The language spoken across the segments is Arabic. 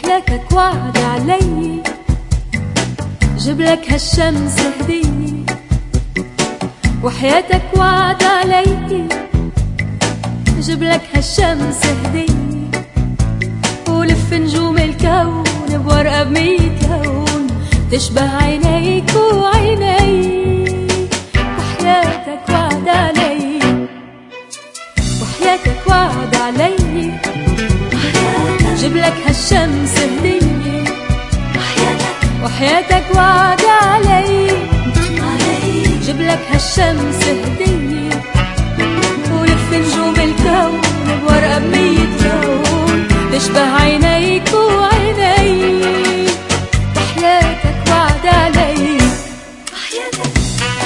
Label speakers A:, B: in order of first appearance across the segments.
A: وحياتك وعد علي جبلك هالشمس هدية، وحياتك وعد علي جبلك هالشمس هدية، ولف نجوم الكون بورقة ب100 لون تشبه عينيك وعيني، وحياتك وعد علي، وحياتك وعد علي جبلك هالشمس هدية، وحياتك وعد علي جبلك هالشمس هدية، ولف نجوم الكون بورقة ب100 لون تشبه عينيك وعيني، وحياتك وعد علي، وحياتك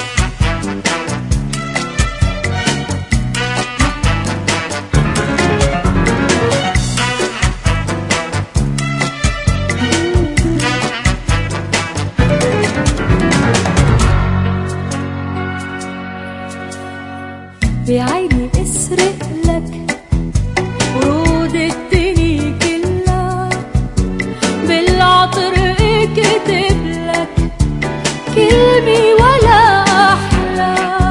A: بعيني اسرق لك ورود الدنيا كلها، بالعطر اكتب لك كلمة ولا أحلى،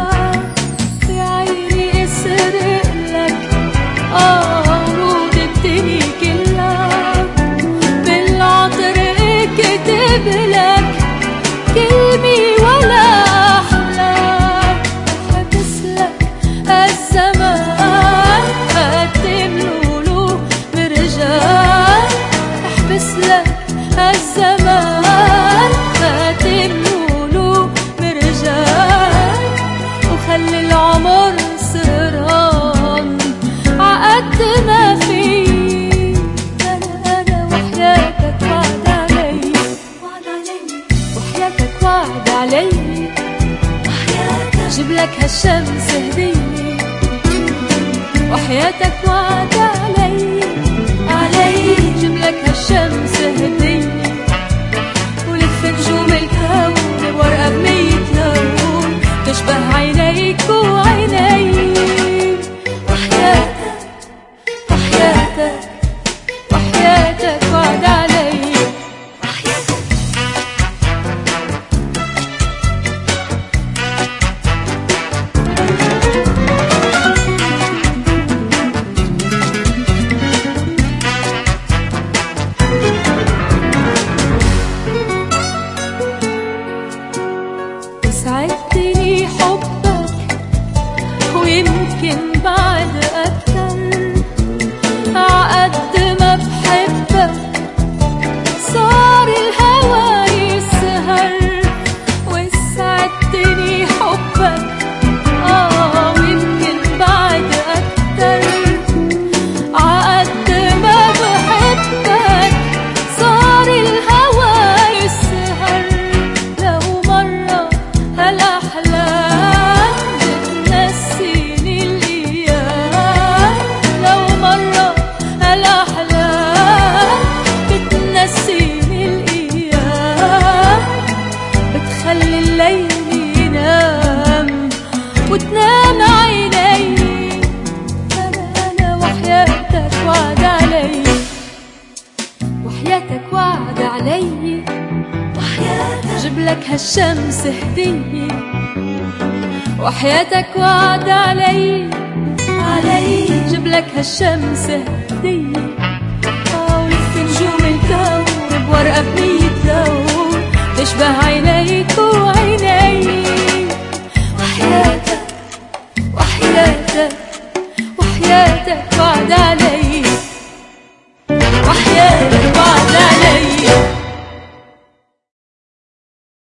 A: بعيني اسرق لك ورود الدنيا كلها، بالعطر اكتب لك كلمة ولا أحلى، حبس لك الزمان قدم له مرجان، احبس لك الزمان قدم له مرجان، وخلي العمر سهران عقد ما فيه، أنا وحياتك وعد علي، وحياتك وعد علي جبلك هالشمس هدية، وحياتك وعد علي جبلك هالشمس هدية، ولف نجوم الكون بورقة ب100 لون تشبه عينيك وعيني، وحياتك وحياتك وحياتك وعد علي، وحياتك سعدتني حبك ويمكن بعد أكتر، عقد ما بحبك صار الهوى يسهر، وسعدتني حبك ويمكن بعد أكتر، عقد ما بحبك صار الهوى يسهر، لو مرة هالأحلام بتنسيني الأيام، لو مرة هالأحلام بتنسيني الأيام، بتخلي الليل ينام وتنام عيني، أنا وحياتك وعد علي، وحياتك وعد علي جبلك هالشمس هدية، وحياتك وعد علي جبلك هالشمس هدية، ولف نجوم الكون بورقة ب100 لون تشبه عينيك وعيني، وحياتك وحياتك وحياتك وعد علي، وحياتك